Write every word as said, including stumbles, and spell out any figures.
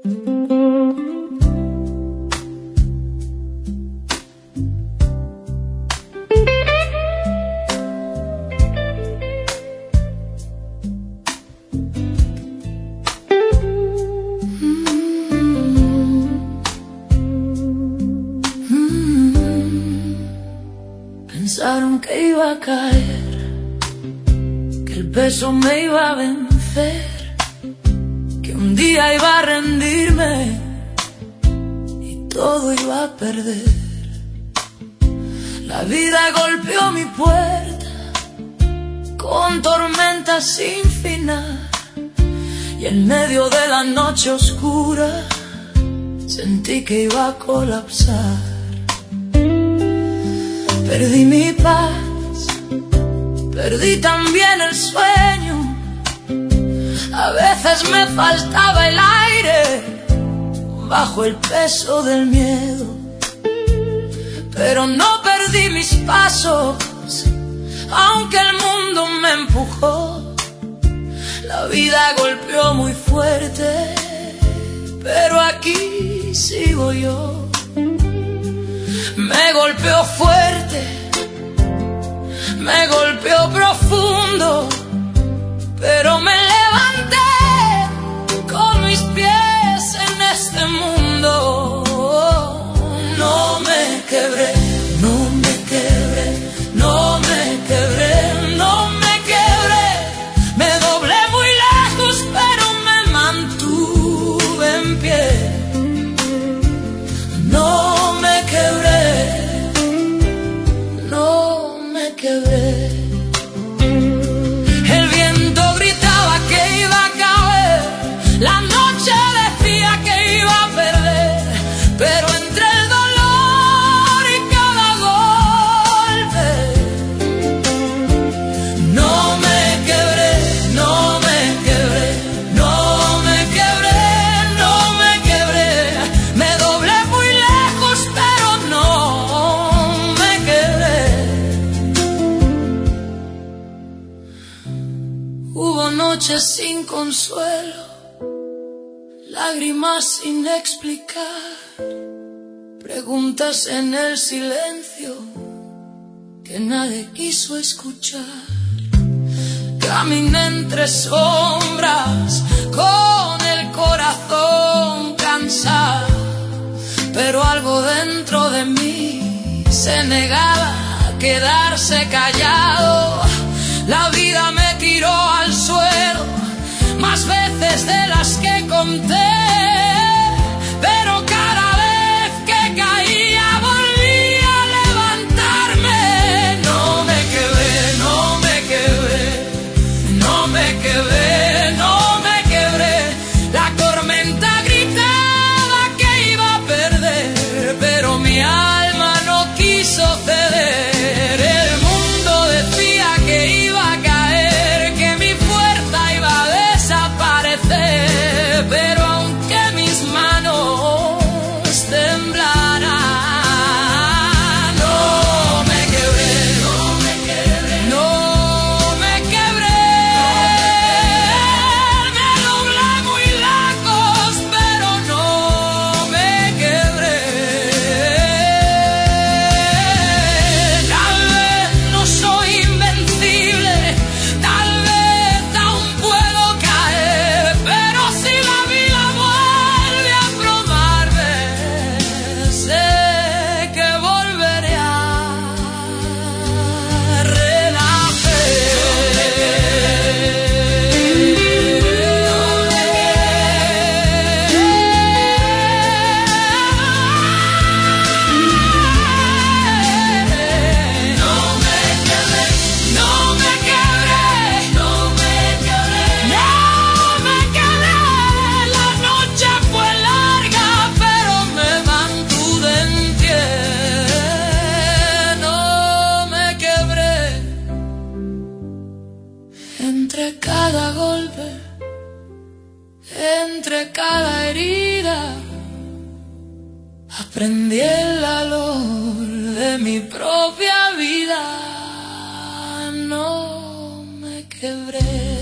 Pensaron que iba a caer, que el peso me iba a vencer, que un día iba a rendirme y todo iba a perder. La vida golpeó mi puerta con tormentas sin final, y en medio de la noche oscura sentí que iba a colapsar. Perdí mi paz, perdí también el sueño. A veces me faltaba el aire bajo el peso del miedo, pero no perdí mis pasos, aunque el mundo me empujó. La vida golpeó muy fuerte, pero aquí sigo yo. Me golpeó fuerte, me golpeó profundo, pero me levanté con mis pies en este mundo. No me quebré, no me quebré, no me quebré, no me quebré. Me doblé muy lejos, pero me mantuve en pie. No me quebré, el viento gritaba que iba a caer, la noche decía que iba a perder, pero entre el dolor y cada golpe no me quebré, no me quebré, no me quebré, no me quebré. Me doblé muy lejos, pero no me quebré. Hubo noches sin consuelo, lágrimas sin explicar, preguntas en el silencio que nadie quiso escuchar. Caminé entre sombras con el corazón cansado, pero algo dentro de mí se negaba a quedarse callado. La vida me tiró al suelo más veces de las que conté, pero cada vez que caía volvía a levantarme. No me quebré, no me quebré, no me quebré, no me quebré. La tormenta gritaba que iba a perder, pero mi alma no quiso ceder. El mundo decía que iba a caer, que mi fuerza iba a desaparecer, pero aunque mis manos temblaran, no me quebré, no me quebré, no me quebré. Me doblé muy lejos, pero no me quebré. Tal vez no soy invencible, tal vez aún puedo caer, pero si la vida vuelve a probarme, sé que volveré a renacer. No me quebré, no me quebré, no me quebré, no me quebré. La noche fue larga, pero me mantuve en pie. No me quebré. Entre cada golpe, entre cada herida, aprendí el valor de mi propia vida. No me quebré.